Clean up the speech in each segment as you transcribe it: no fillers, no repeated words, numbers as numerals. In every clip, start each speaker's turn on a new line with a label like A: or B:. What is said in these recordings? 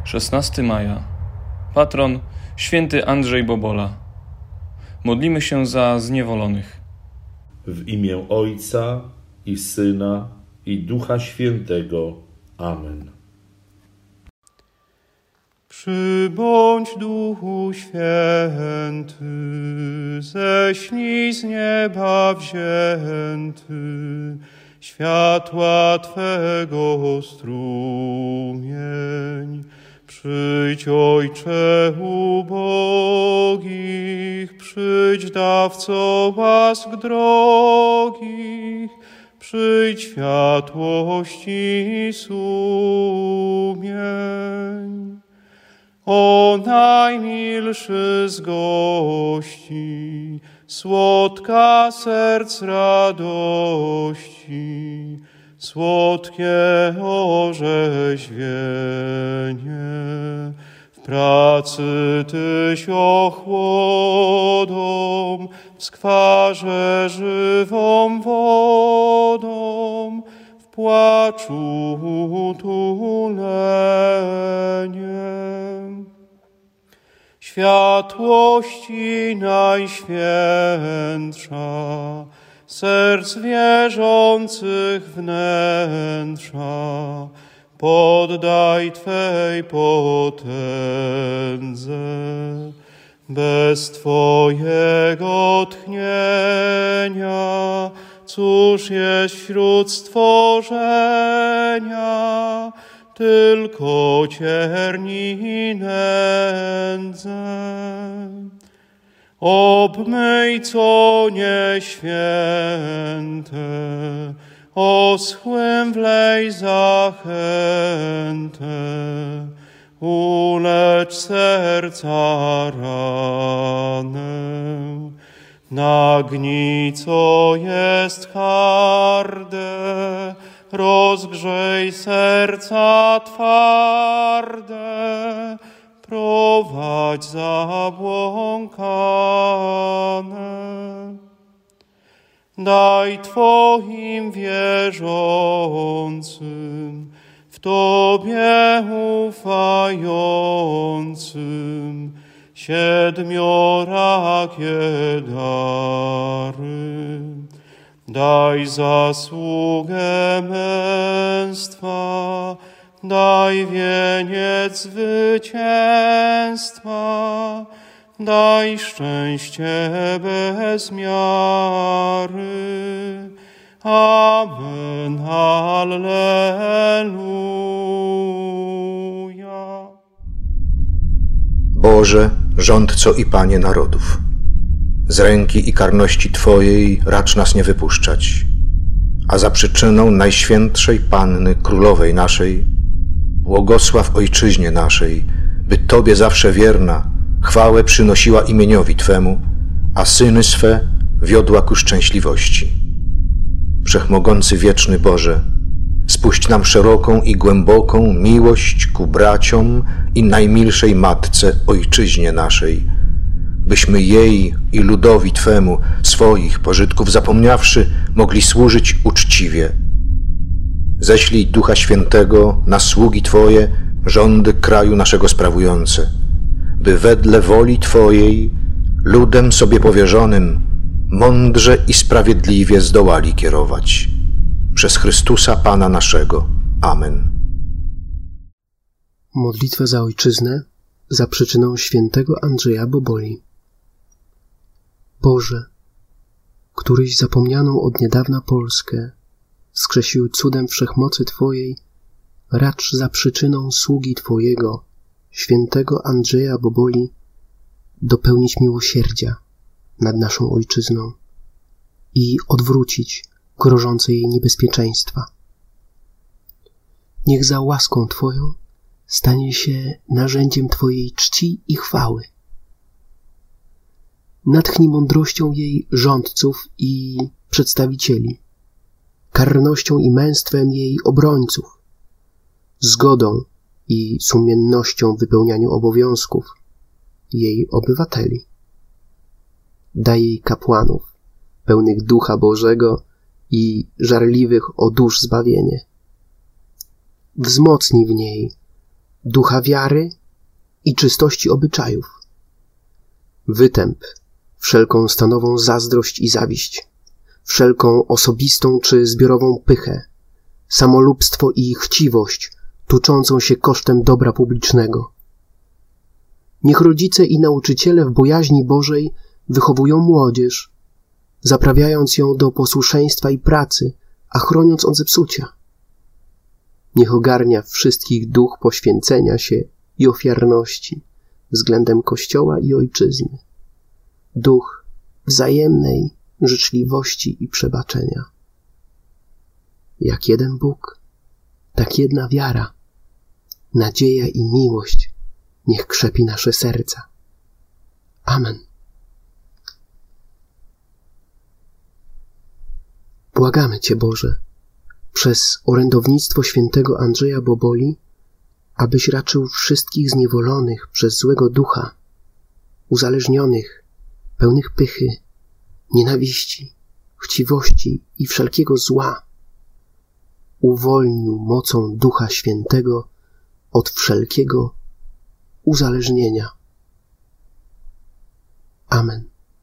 A: 16 maja. Patron święty Andrzej Bobola. Modlimy się za zniewolonych.
B: W imię Ojca i Syna i Ducha Świętego. Amen.
C: Przybądź, Duchu Święty, ześlij z nieba wzięty światła Twego strumień. Przyjdź, Ojcze ubogich, przyjdź, dawco łask drogich, przyjdź, światłości sumień. O najmilszy z gości, słodka serc radości, słodkie orzeźwienie. W pracy Tyś ochłodą, w skwarze żywą wodą, w płaczu utuleniem. Światłości najświętsza, serc wierzących wnętrza, poddaj Twej potędze. Bez Twojego tchnienia, cóż jest wśród stworzenia, tylko cierni i nędzę. Obmyj co nieświęte, oschłym wlej zachętę, ulecz serca ranę. Nagnij co jest harde, rozgrzej serca twarde, prowadź zabłąkane. Daj Twoim wierzącym, w Tobie ufającym, siedmiorakie dary. Daj zasługę męstwa, daj wieniec zwycięstwa, daj szczęście bez miary. Amen, Alleluja.
D: Boże, rządco i Panie narodów, z ręki i karności Twojej racz nas nie wypuszczać, a za przyczyną Najświętszej Panny Królowej naszej, błogosław Ojczyźnie naszej, by Tobie zawsze wierna chwałę przynosiła imieniowi Twemu, a syny swe wiodła ku szczęśliwości. Wszechmogący wieczny Boże, spuść nam szeroką i głęboką miłość ku braciom i najmilszej Matce Ojczyźnie naszej, byśmy jej i ludowi Twemu, swoich pożytków zapomniawszy, mogli służyć uczciwie. Ześlij Ducha Świętego na sługi Twoje, rządy kraju naszego sprawujące, by wedle woli Twojej, ludem sobie powierzonym, mądrze i sprawiedliwie zdołali kierować. Przez Chrystusa Pana naszego. Amen.
E: Modlitwę za Ojczyznę za przyczyną świętego Andrzeja Boboli. Boże, któryś zapomnianą od niedawna Polskę wskrzesił cudem wszechmocy Twojej, racz za przyczyną sługi Twojego, świętego Andrzeja Boboli, dopełnić miłosierdzia nad naszą Ojczyzną i odwrócić grożące jej niebezpieczeństwa. Niech za łaską Twoją stanie się narzędziem Twojej czci i chwały. Natchnij mądrością jej rządców i przedstawicieli, karnością i męstwem jej obrońców, zgodą i sumiennością w wypełnianiu obowiązków jej obywateli. Daj jej kapłanów, pełnych Ducha Bożego i żarliwych o dusz zbawienie. Wzmocnij w niej ducha wiary i czystości obyczajów. Wytęp wszelką stanową zazdrość i zawiść, wszelką osobistą czy zbiorową pychę, samolubstwo i chciwość tuczącą się kosztem dobra publicznego. Niech rodzice i nauczyciele w bojaźni Bożej wychowują młodzież, zaprawiając ją do posłuszeństwa i pracy, a chroniąc od zepsucia. Niech ogarnia wszystkich duch poświęcenia się i ofiarności względem Kościoła i Ojczyzny, duch wzajemnej życzliwości i przebaczenia. Jak jeden Bóg, tak jedna wiara, nadzieja i miłość niech krzepi nasze serca. Amen. Błagamy Cię, Boże, przez orędownictwo świętego Andrzeja Boboli, abyś raczył wszystkich zniewolonych przez złego ducha, uzależnionych, pełnych pychy, nienawiści, chciwości i wszelkiego zła, uwolnił mocą Ducha Świętego od wszelkiego uzależnienia. Amen.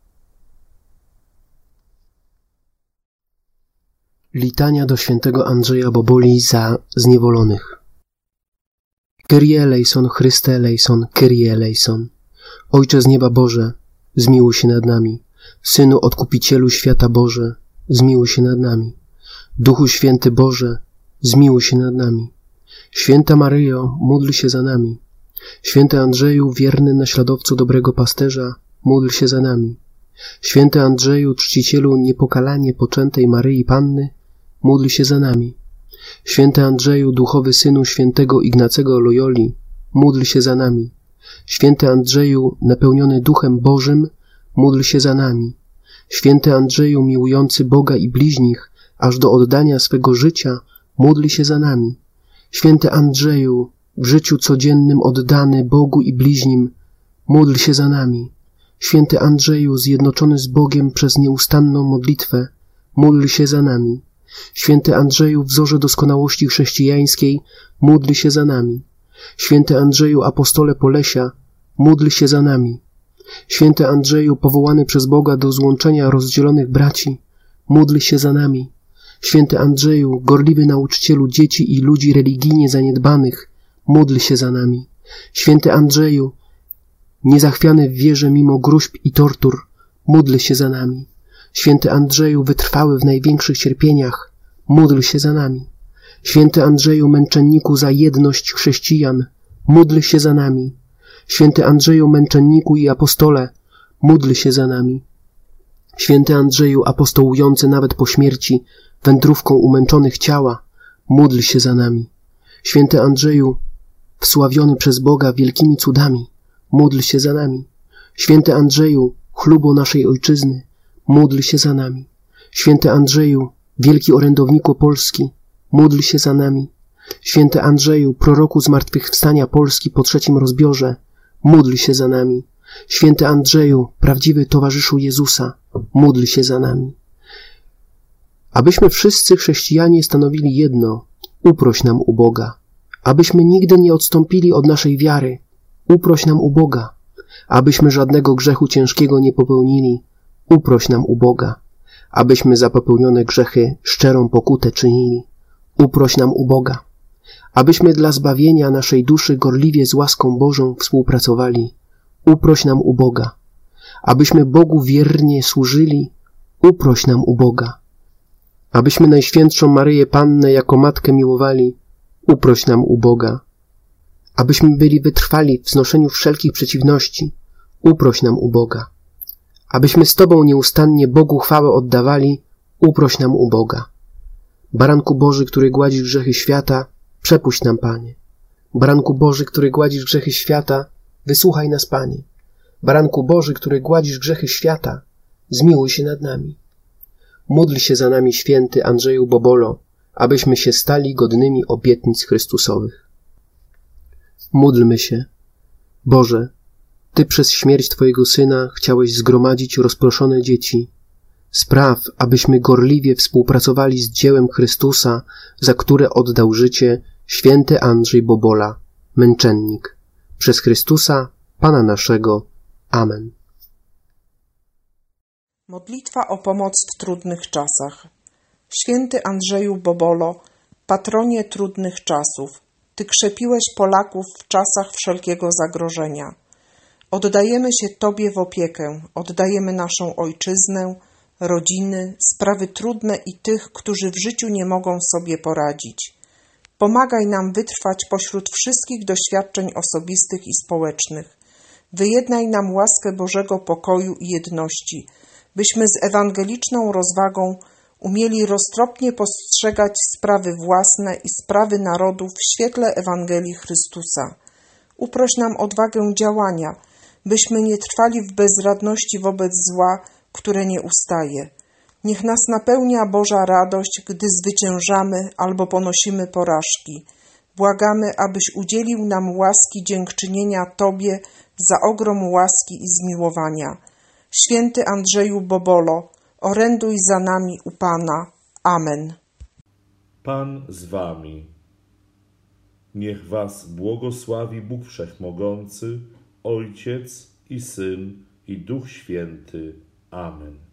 E: Litania do świętego Andrzeja Boboli za zniewolonych. Kyrie eleison, Chryste eleison, Kyrie eleison. Ojcze z nieba Boże, zmiłuj się nad nami. Synu Odkupicielu świata Boże, zmiłuj się nad nami. Duchu Święty Boże, zmiłuj się nad nami. Święta Maryjo, módl się za nami. Święty Andrzeju, wierny naśladowcu dobrego pasterza, módl się za nami. Święty Andrzeju, czcicielu niepokalanie poczętej Maryi Panny, módl się za nami. Święty Andrzeju, duchowy synu świętego Ignacego Loyoli, módl się za nami. Święty Andrzeju, napełniony Duchem Bożym, módl się za nami. Święty Andrzeju, miłujący Boga i bliźnich, aż do oddania swego życia, módl się za nami. Święty Andrzeju, w życiu codziennym oddany Bogu i bliźnim, módl się za nami. Święty Andrzeju, zjednoczony z Bogiem przez nieustanną modlitwę, módl się za nami. Święty Andrzeju, wzorze doskonałości chrześcijańskiej, módl się za nami. Święty Andrzeju, apostole Polesia, módl się za nami. Święty Andrzeju, powołany przez Boga do złączenia rozdzielonych braci, módl się za nami. Święty Andrzeju, gorliwy nauczycielu dzieci i ludzi religijnie zaniedbanych, módl się za nami. Święty Andrzeju, niezachwiany w wierze mimo gruźb i tortur, módl się za nami. Święty Andrzeju, wytrwały w największych cierpieniach, módl się za nami. Święty Andrzeju, męczenniku za jedność chrześcijan, módl się za nami. Święty Andrzeju, męczenniku i apostole, módl się za nami. Święty Andrzeju, apostołujący nawet po śmierci, wędrówką umęczonych ciała, módl się za nami. Święty Andrzeju, wsławiony przez Boga wielkimi cudami, módl się za nami. Święty Andrzeju, chlubo naszej ojczyzny, módl się za nami. Święty Andrzeju, wielki orędowniku Polski, módl się za nami. Święty Andrzeju, proroku zmartwychwstania Polski po trzecim rozbiorze, módl się za nami. Święty Andrzeju, prawdziwy towarzyszu Jezusa, módl się za nami. Abyśmy wszyscy chrześcijanie stanowili jedno, uproś nam u Boga. Abyśmy nigdy nie odstąpili od naszej wiary, uproś nam u Boga. Abyśmy żadnego grzechu ciężkiego nie popełnili, uproś nam u Boga. Abyśmy za popełnione grzechy szczerą pokutę czynili, uproś nam u Boga. Abyśmy dla zbawienia naszej duszy gorliwie z łaską Bożą współpracowali, uproś nam u Boga. Abyśmy Bogu wiernie służyli, uproś nam u Boga. Abyśmy Najświętszą Maryję Pannę jako Matkę miłowali, uproś nam u Boga. Abyśmy byli wytrwali w znoszeniu wszelkich przeciwności, uproś nam u Boga. Abyśmy z Tobą nieustannie Bogu chwałę oddawali, uproś nam u Boga. Baranku Boży, który gładzisz grzechy świata, przepuść nam, Panie. Baranku Boży, który gładzisz grzechy świata, wysłuchaj nas, Panie. Baranku Boży, który gładzisz grzechy świata, zmiłuj się nad nami. Módl się za nami, święty Andrzeju Bobolo, abyśmy się stali godnymi obietnic Chrystusowych. Módlmy się. Boże, Ty przez śmierć Twojego Syna chciałeś zgromadzić rozproszone dzieci. Spraw, abyśmy gorliwie współpracowali z dziełem Chrystusa, za które oddał życie święty Andrzej Bobola. męczennik. Przez Chrystusa, Pana naszego. Amen.
F: Modlitwa o pomoc w trudnych czasach. Święty Andrzeju Bobolo, patronie trudnych czasów, Ty krzepiłeś Polaków w czasach wszelkiego zagrożenia. Oddajemy się Tobie w opiekę, oddajemy naszą ojczyznę, rodziny, sprawy trudne i tych, którzy w życiu nie mogą sobie poradzić. Pomagaj nam wytrwać pośród wszystkich doświadczeń osobistych i społecznych. Wyjednaj nam łaskę Bożego pokoju i jedności, byśmy z ewangeliczną rozwagą umieli roztropnie postrzegać sprawy własne i sprawy narodu w świetle Ewangelii Chrystusa. Uproś nam odwagę działania, byśmy nie trwali w bezradności wobec zła, które nie ustaje. Niech nas napełnia Boża radość, gdy zwyciężamy albo ponosimy porażki. Błagamy, abyś udzielił nam łaski dziękczynienia Tobie za ogrom łaski i zmiłowania. Święty Andrzeju Bobolo, oręduj za nami u Pana. Amen.
B: Pan z wami. Niech was błogosławi Bóg Wszechmogący, Ojciec i Syn, i Duch Święty. Amen.